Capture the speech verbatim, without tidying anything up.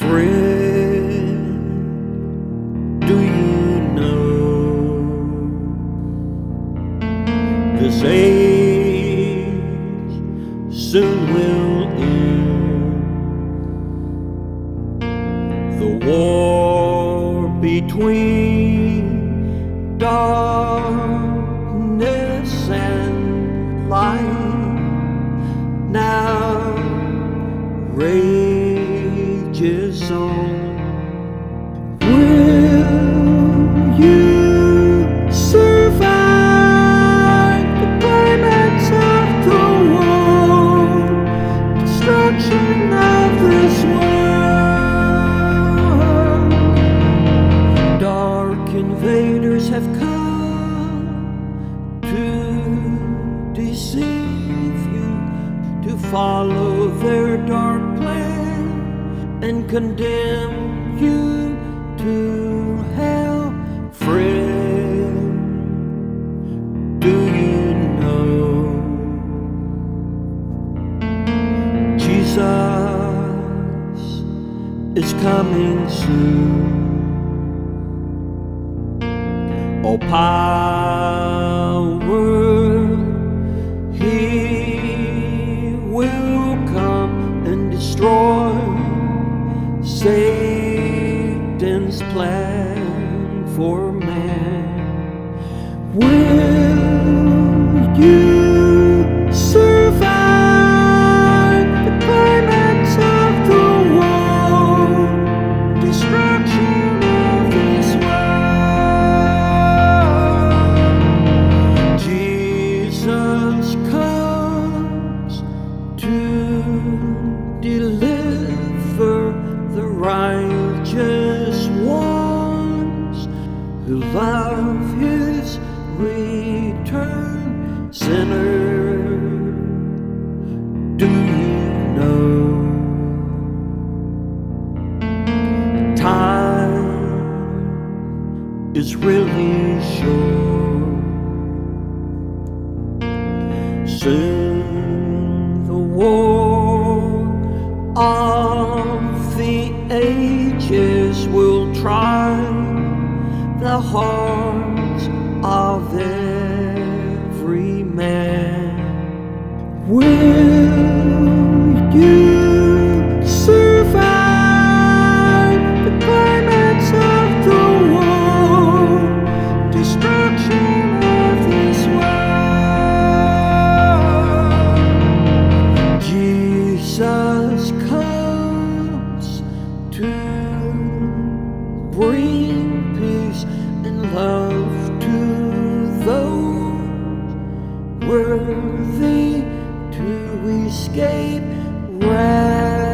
Friend, do you know this age soon will end? The war between darkness and light now rages on. Will you survive the climax of the war, destruction of this world? Dark invaders have come to deceive you, to follow their dark plan and condemn you to hell. Friend, do you know Jesus is coming soon? All power He will come and destroy Satan's plan for man. Will you survive the climax of the war, destruction of this world? Jesus comes to deliver the righteous ones who love His return. Sinner, do you know time is really short? Soon the war of the ages will try the hearts of every man. Will you survive the climax of the war, destruction of this world? Jesus comes to bring peace and love to those worthy to escape wrath.